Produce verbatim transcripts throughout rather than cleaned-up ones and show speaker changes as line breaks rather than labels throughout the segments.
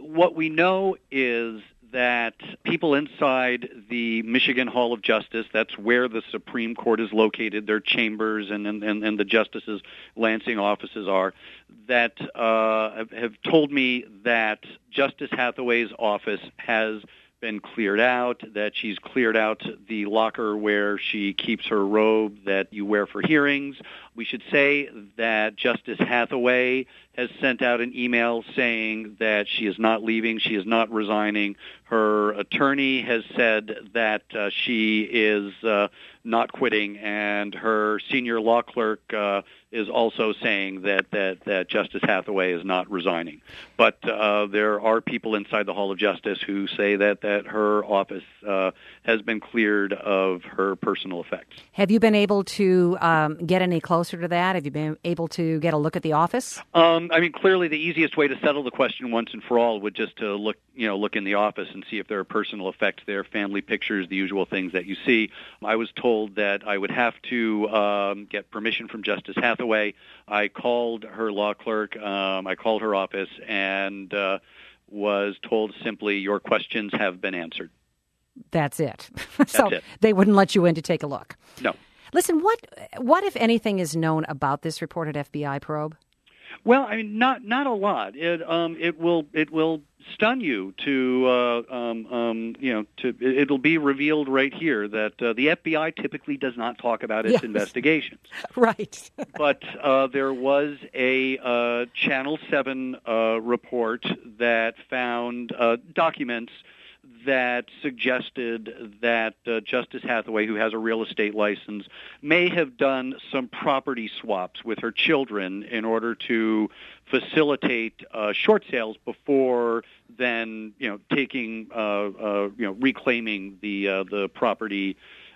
what we know is that people inside the Michigan Hall of Justice, that's where the Supreme Court is located, their chambers and, and, and the justices' Lansing offices are, that uh, have, have told me that Justice Hathaway's office has been cleared out, that she's cleared out the locker where she keeps her robe that you wear for hearings. We should say that Justice Hathaway has sent out an email saying that she is not leaving, she is not resigning. Her attorney has said that uh, she is uh, not quitting, and her senior law clerk uh, is also saying that, that, that Justice Hathaway is not resigning. But uh, there are people inside the Hall of Justice who say that, that her office uh, has been cleared of her personal effects.
Have you been able to um, get any closer to that? Have you been able to get a look at the office?
Um, I mean, clearly the easiest way to settle the question once and for all would just to look, you know, look in the office and see if there are personal effects there, family pictures, the usual things that you see. I was told that I would have to um, get permission from Justice Hathaway. I called her law clerk. Um, I called her office and uh, was told simply, your questions have been answered.
That's it.
That's
so
it.
They wouldn't let you in to take a look.
No.
Listen, what, what if anything is known about this reported F B I probe?
Well, I mean, not not a lot. It um it will it will stun you to uh, um um you know to it'll be revealed right here that uh, the F B I typically does not talk about its
yes.
investigations.
Right.
But uh, there was a uh, Channel seven uh, report that found uh, documents that suggested that uh, Justice Hathaway, who has a real estate license, may have done some property swaps with her children in order to facilitate uh, short sales before then, you know, taking, uh, uh, you know, reclaiming the uh, the property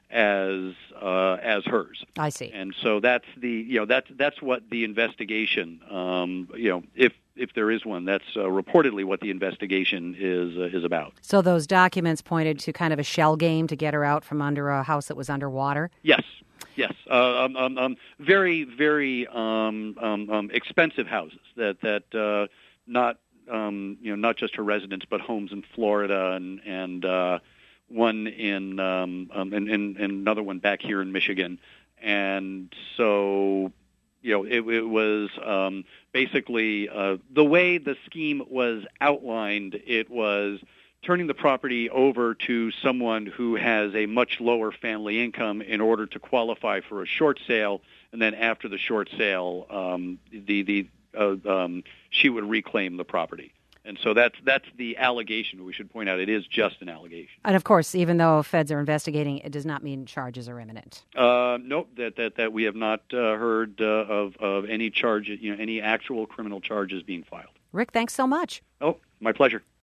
as uh, as hers.
I see.
And so that's the you know that's that's what the investigation um, you know if if there is one, that's uh, reportedly what the investigation is uh, is about.
So those documents pointed to kind of a shell game to get her out from under a house that was underwater?
Yes. Yes, uh, um, um, um, very, very um, um, um, expensive houses that that uh, not um, you know not just her residence, but homes in Florida and and uh, one in um, um, and, and, and another one back here in Michigan, and so you know it, it was um, basically uh, the way the scheme was outlined. It was turning the property over to someone who has a much lower family income in order to qualify for a short sale, and then after the short sale, um, the the uh, um, she would reclaim the property. And so that's that's the allegation. We should point out it is just an allegation.
And of course, even though feds are investigating, it does not mean charges are imminent.
Uh, nope, that, that that we have not uh, heard uh, of of any charges, you know, any actual criminal charges being filed.
Rick, thanks so much.
Oh, my pleasure.